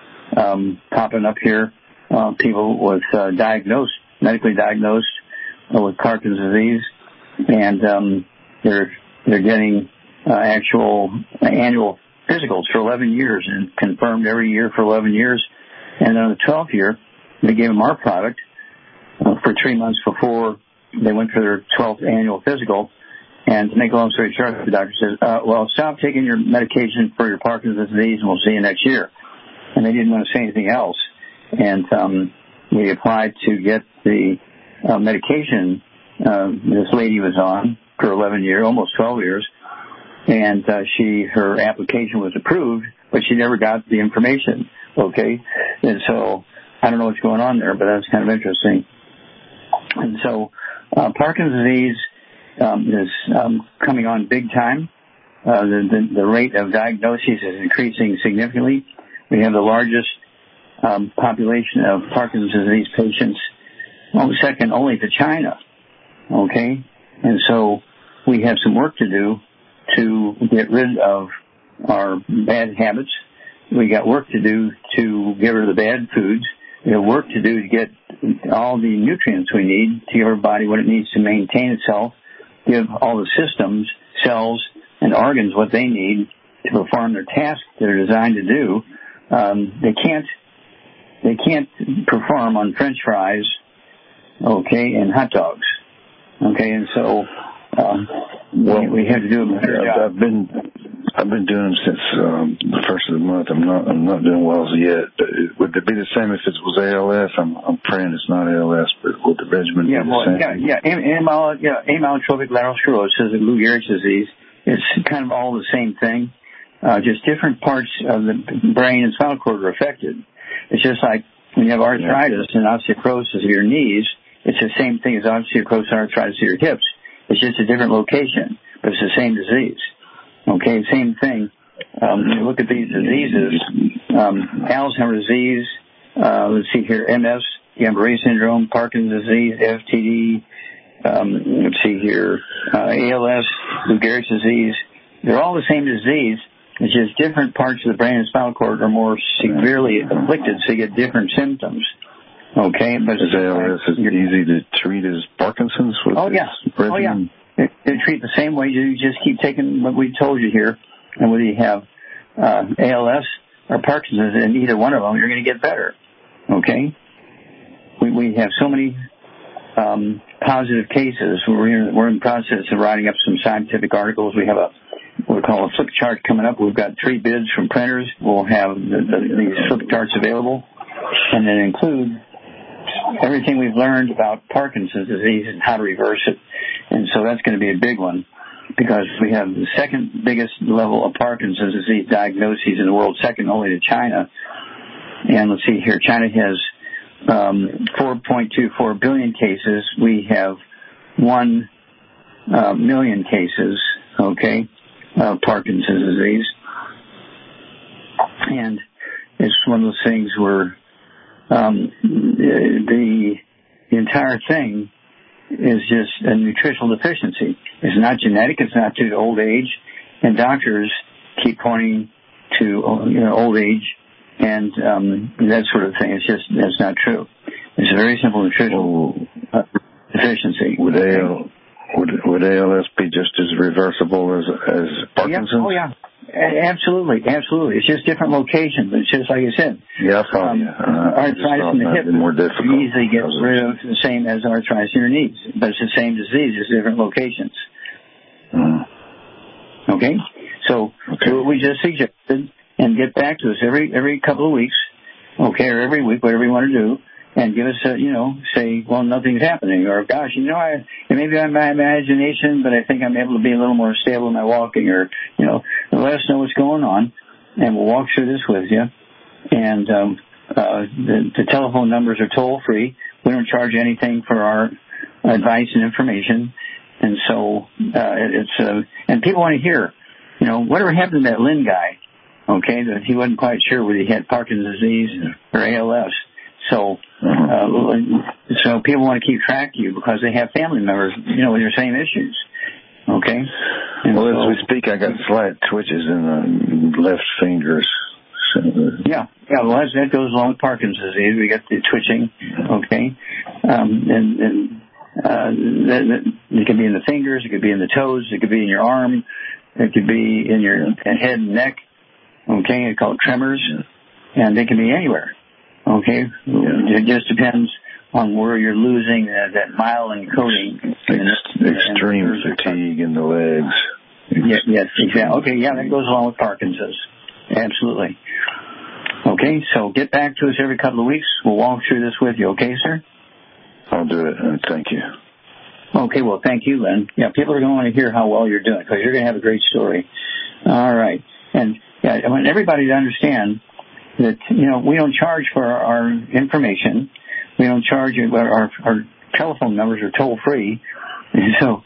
S3: popping up here. People with medically diagnosed with Parkinson's disease, and they're getting actual annual physicals for 11 years and confirmed every year for 11 years. And on the 12th year, they gave them our product for 3 months before they went for their 12th annual physical. And to make a long story short, the doctor says, well, stop taking your medication for your Parkinson's disease and we'll see you next year. And they didn't want to say anything else. And we applied to get the medication this lady was on for 11 years, almost 12 years. And her application was approved, but she never got the information. Okay? And so I don't know what's going on there, but that's kind of interesting. And so Parkinson's disease is coming on big time. The rate of diagnoses is increasing significantly. We have the largest population of Parkinson's disease patients, second only to China. Okay? And so we have some work to do to get rid of our bad habits. We got work to do to get rid of the bad foods. We have work to do to get all the nutrients we need to give our body what it needs to maintain itself, give all the systems, cells, and organs what they need to perform their tasks they're designed to do. They can't perform on French fries, okay, and hot dogs, okay, and so we have to do a better job.
S20: I've been doing them since the first of the month. I'm not doing well as yet. But would it be the same if it was ALS? I'm praying it's not ALS, but would the regimen be the same?
S3: Amyotrophic lateral sclerosis and Lou Gehrig's disease. It's kind of all the same thing. Just different parts of the brain and spinal cord are affected. It's just like when you have arthritis and osteoporosis of your knees, it's the same thing as osteoporosis and arthritis of your hips. It's just a different location, but it's the same disease. Okay, same thing. When you look at these diseases, Alzheimer's disease, let's see here, MS, Guillain-Barré syndrome, Parkinson's disease, FTD, let's see here, ALS, Lou Gehrig's disease, they're all the same disease. It's just different parts of the brain and spinal cord are more severely afflicted, so you get different symptoms. Okay, but
S20: is ALS as easy to treat as Parkinson's? Regimen?
S3: They treat the same way. You just keep taking what we told you here, and whether you have ALS or Parkinson's, and either one of them, you're going to get better. Okay, we have so many positive cases. We're in the process of writing up some scientific articles. We have what we call a flip chart coming up. We've got 3 bids from printers. We'll have these flip charts available, and then include everything we've learned about Parkinson's disease and how to reverse it. And so that's going to be a big one, because we have the second biggest level of Parkinson's disease diagnoses in the world, second only to China. And let's see here, China has 4.24 billion cases. We have 1 million cases, okay, of Parkinson's disease. And it's one of those things where the entire thing is just a nutritional deficiency. It's not genetic. It's not due to old age. And doctors keep pointing to old age and that sort of thing. That's not true. It's a very simple nutritional deficiency.
S20: Would ALS be just as reversible as Parkinson's?
S3: Oh, yeah. Absolutely. It's just different locations. It's just like you said.
S20: Yeah, probably.
S3: Arthritis in the hip
S20: more difficult.
S3: You easily get rid of the same as arthritis in your knees, but it's the same disease, just different locations. Okay? So do what we just suggested and get back to us every couple of weeks, okay, or every week, whatever you want to do, and give us say, well, nothing's happening, or gosh, it may be my imagination, but I think I'm able to be a little more stable in my walking, or, let us know what's going on, and we'll walk through this with you. And the telephone numbers are toll free. We don't charge anything for our advice and information, and so and people want to hear, whatever happened to that Lynn guy, okay, that he wasn't quite sure whether he had Parkinson's disease or ALS. So people want to keep track of you because they have family members, with your same issues. Okay?
S20: Well, as we speak, I got slight twitches in the left fingers. So,
S3: yeah. Well, that goes along with Parkinson's disease. We got the twitching. Okay? And it can be in the fingers. It could be in the toes. It could be in your arm. It could be in your head and neck. Okay? It's called tremors. And they can be anywhere. Okay? It just depends on where you're losing that myelin coating.
S20: Extreme fatigue in the legs.
S3: Yes, exactly. Okay, yeah, that goes along with Parkinson's. Absolutely. Okay, so get back to us every couple of weeks. We'll walk through this with you, okay, sir?
S20: I'll do it, and thank you.
S3: Okay, well, thank you, Lynn. Yeah, people are going to want to hear how well you're doing, because you're going to have a great story. All right. And I want everybody to understand that, we don't charge for our information. We don't charge our telephone numbers are toll free. And so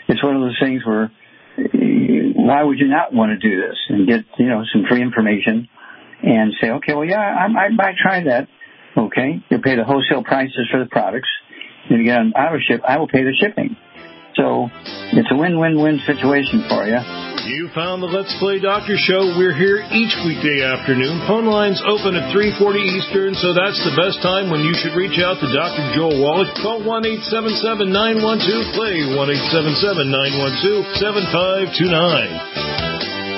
S3: it's one of those things where why would you not want to do this and get, some free information and say, okay, well, yeah, I might try that. Okay, you pay the wholesale prices for the products. If you get an auto ship, I will pay the shipping. So it's a win-win-win situation for you.
S4: You found the Let's Play Doctor Show. We're here each weekday afternoon. Phone lines open at 3:40 Eastern, so that's the best time when you should reach out to Dr. Joel Wallach. Call 1-877-912-PLAY, 1-877-912-7529.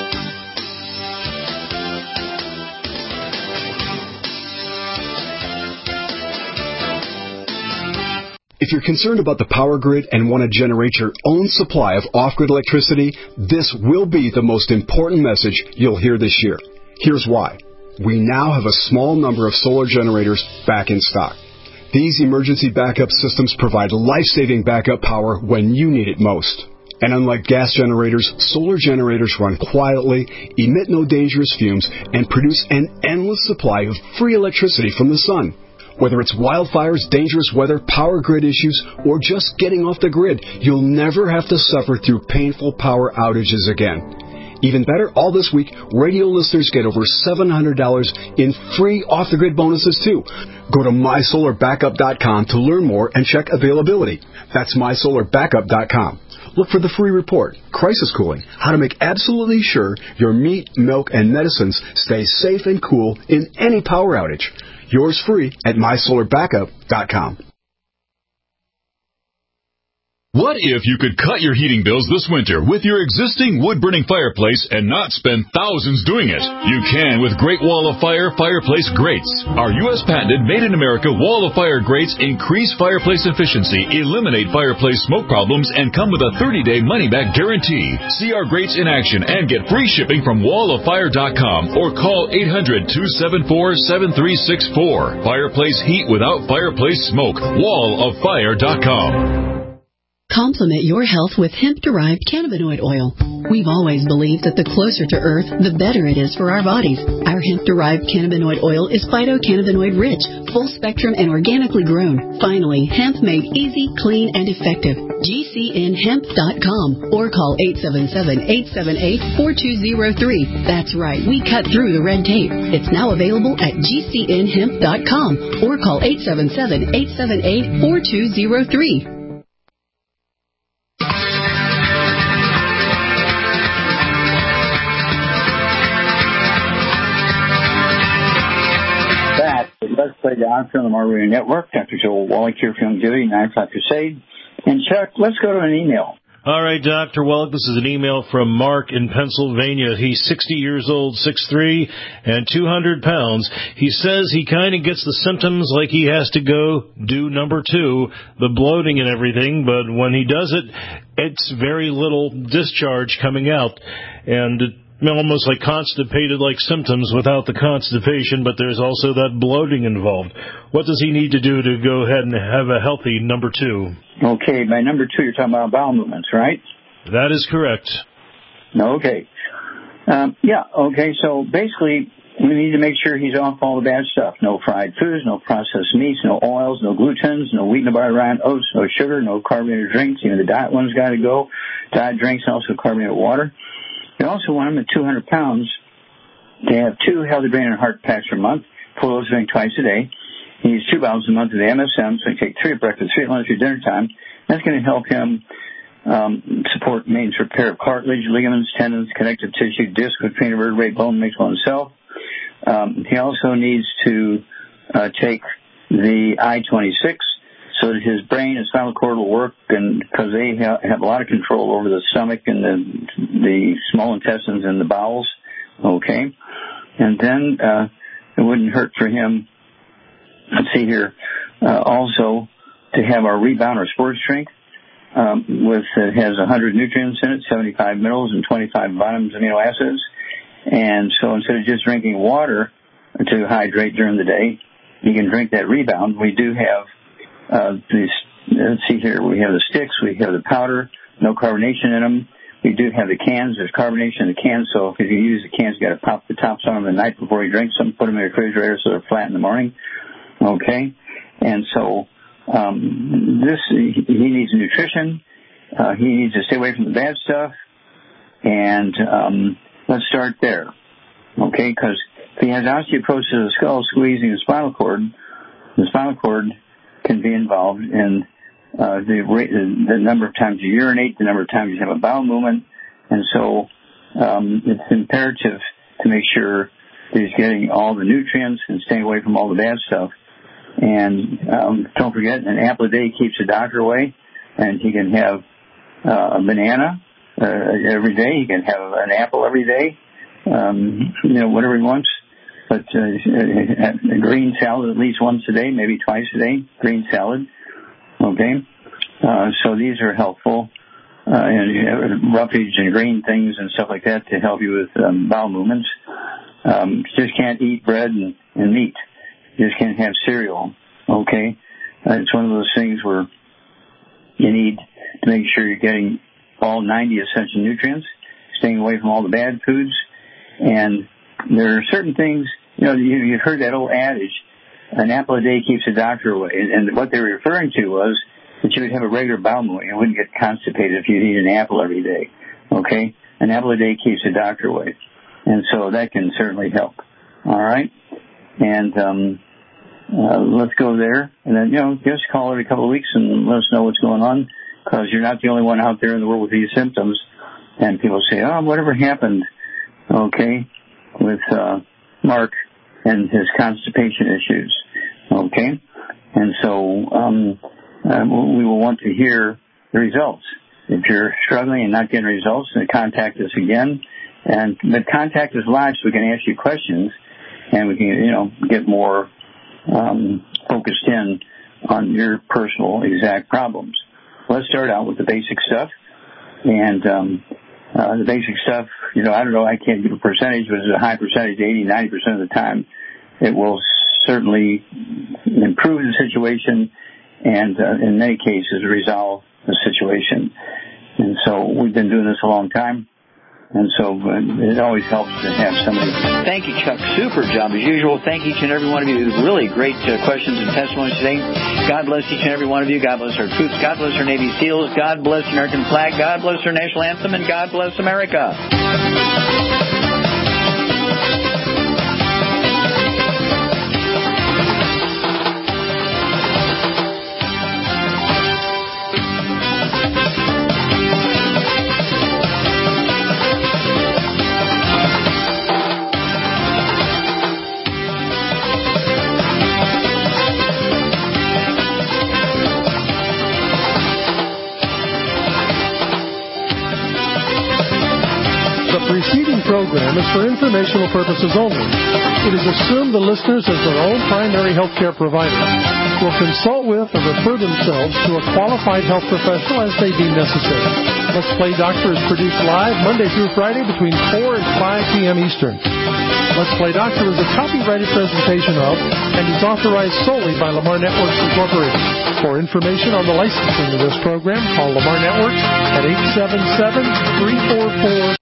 S21: If you're concerned about the power grid and want to generate your own supply of off-grid electricity, this will be the most important message you'll hear this year. Here's why. We now have a small number of solar generators back in stock. These emergency backup systems provide life-saving backup power when you need it most. And unlike gas generators, solar generators run quietly, emit no dangerous fumes, and produce an endless supply of free electricity from the sun. Whether it's wildfires, dangerous weather, power grid issues, or just getting off the grid, you'll never have to suffer through painful power outages again. Even better, all this week, radio listeners get over $700 in free off-the-grid bonuses, too. Go to MySolarBackup.com to learn more and check availability. That's MySolarBackup.com. Look for the free report, Crisis Cooling, how to make absolutely sure your meat, milk, and medicines stay safe and cool in any power outage. Yours free at MySolarBackup.com.
S19: What if you could cut your heating bills this winter with your existing wood-burning fireplace and not spend thousands doing it? You can with Great Wall of Fire fireplace grates. Our U.S. patented made-in-America Wall of Fire grates increase fireplace efficiency, eliminate fireplace smoke problems, and come with a 30-day money-back guarantee. See our grates in action and get free shipping from walloffire.com or call 800-274-7364. Fireplace heat without fireplace smoke. walloffire.com.
S22: Complement your health with hemp-derived cannabinoid oil. We've always believed that the closer to Earth, the better it is for our bodies. Our hemp-derived cannabinoid oil is phytocannabinoid-rich, full-spectrum, and organically grown. Finally, hemp made easy, clean, and effective. GCNhemp.com or call 877-878-4203. That's right, we cut through the red tape. It's now available at GCNhemp.com or call 877-878-4203.
S3: Let's Play Doctor on the Marbury Network. Dr. Joel Wallach here from Duty, 9 o'clock crusade. And Chuck, let's go to an email.
S4: All right, Dr. Wallach, this is an email from Mark in Pennsylvania. He's 60 years old, 6'3", and 200 pounds. He says he kind of gets the symptoms like he has to go do number 2, the bloating and everything, but when he does it, it's very little discharge coming out. And almost like constipated-like symptoms without the constipation, but there's also that bloating involved. What does he need to do to go ahead and have a healthy number 2?
S3: Okay, by number 2, you're talking about bowel movements, right?
S4: That is correct.
S3: Okay. So basically, we need to make sure he's off all the bad stuff. No fried foods, no processed meats, no oils, no glutens, no wheat, no butter, rye, oats, no sugar, no carbonated drinks. Even the diet one's got to go. Diet drinks and also carbonated water. We also want him at 200 pounds to have 2 healthy brain and heart packs per month, full dose twice a day. He needs 2 bottles a month of the MSM, so he take 3 at breakfast, 3 at lunch, 3 at dinner time. That's going to help him support maintenance repair of cartilage, ligaments, tendons, connective tissue, disc, cranial vertebrae, bone makes one himself. He also needs to take the I-26 so that his brain and spinal cord will work, and because they have a lot of control over the stomach and the small intestines and the bowels. Okay, and then it wouldn't hurt for him. Let's see here. Also, to have our Rebound or Sports Drink, it has 100 nutrients in it, 75 minerals, and 25 vitamins, amino acids. And so instead of just drinking water to hydrate during the day, you can drink that Rebound. We do have let's see here. We have the sticks. We have the powder. No carbonation in them. We do have the cans. There's carbonation in the cans, so if you use the cans, you got to pop the tops on them the night before you drink some. Put them in the refrigerator so they're flat in the morning. Okay, and so he needs nutrition. he needs to stay away from the bad stuff, and let's start there, okay? Because if he has osteoporosis of the skull squeezing the spinal cord can be involved in the number of times you urinate, the number of times you have a bowel movement, and so it's imperative to make sure that he's getting all the nutrients and staying away from all the bad stuff. And don't forget, an apple a day keeps the doctor away, and he can have a banana every day. He can have an apple every day, whatever he wants. But a green salad at least once a day, maybe twice a day, green salad. Okay? So these are helpful. And roughage and green things and stuff like that to help you with bowel movements. Just can't eat bread and meat. You just can't have cereal. Okay? It's one of those things where you need to make sure you're getting all 90 essential nutrients, staying away from all the bad foods. And there are certain things, you've heard that old adage, an apple a day keeps the doctor away. And what they were referring to was that you would have a regular bowel movement. You wouldn't get constipated if you eat an apple every day. Okay? An apple a day keeps the doctor away. And so that can certainly help. All right? And let's go there. And then, just call every couple of weeks and let us know what's going on, because you're not the only one out there in the world with these symptoms. And people say, whatever happened, okay, with Mark and his constipation issues. Okay? And so we will want to hear the results. If you're struggling and not getting results, then contact us again. But contact us live so we can ask you questions and we can, get more focused in on your personal exact problems. Let's start out with the basic stuff. And the basic stuff, I don't know, I can't give a percentage, but it's a high percentage, 80, 90% of the time. It will certainly improve the situation and in many cases resolve the situation. And so we've been doing this a long time. And so it always helps to have somebody.
S1: Thank you, Chuck. Super job as usual. Thank each and every one of you. Really great questions and testimonies today. God bless each and every one of you. God bless our troops. God bless our Navy SEALs. God bless the American flag. God bless our national anthem. And God bless America.
S2: Program is for informational purposes only. It is assumed the listeners, as their own primary health care provider, will consult with or refer themselves to a qualified health professional as they deem necessary. Let's Play Doctor is produced live Monday through Friday between 4 and 5 p.m. Eastern. Let's Play Doctor is a copyrighted presentation of and is authorized solely by Lamar Networks Incorporated. For information on the licensing of this program, call Lamar Networks at 877-344.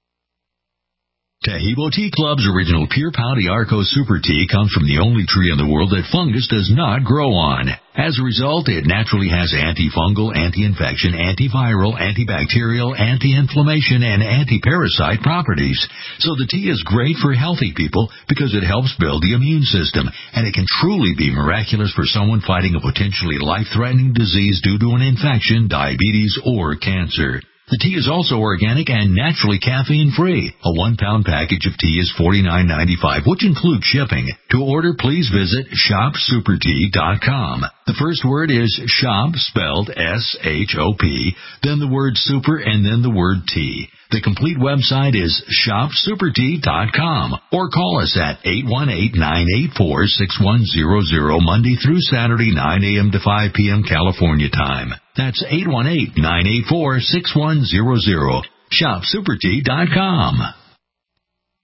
S23: Taheebo Tea Club's original Pure Pouty Arco Super Tea comes from the only tree in the world that fungus does not grow on. As a result, it naturally has antifungal, anti-infection, antiviral, antibacterial, anti-inflammation, and anti-parasite properties. So the tea is great for healthy people because it helps build the immune system, and it can truly be miraculous for someone fighting a potentially life-threatening disease due to an infection, diabetes, or cancer. The tea is also organic and naturally caffeine-free. A 1-pound package of tea is $49.95, which includes shipping. To order, please visit shopsupertea.com. The first word is shop, spelled S-H-O-P, then the word super, and then the word tea. The complete website is shopsupertea.com, or call us at 818-984-6100 Monday through Saturday, 9 a.m. to 5 p.m. California time. That's 818-984-6100. Shopsupertea.com.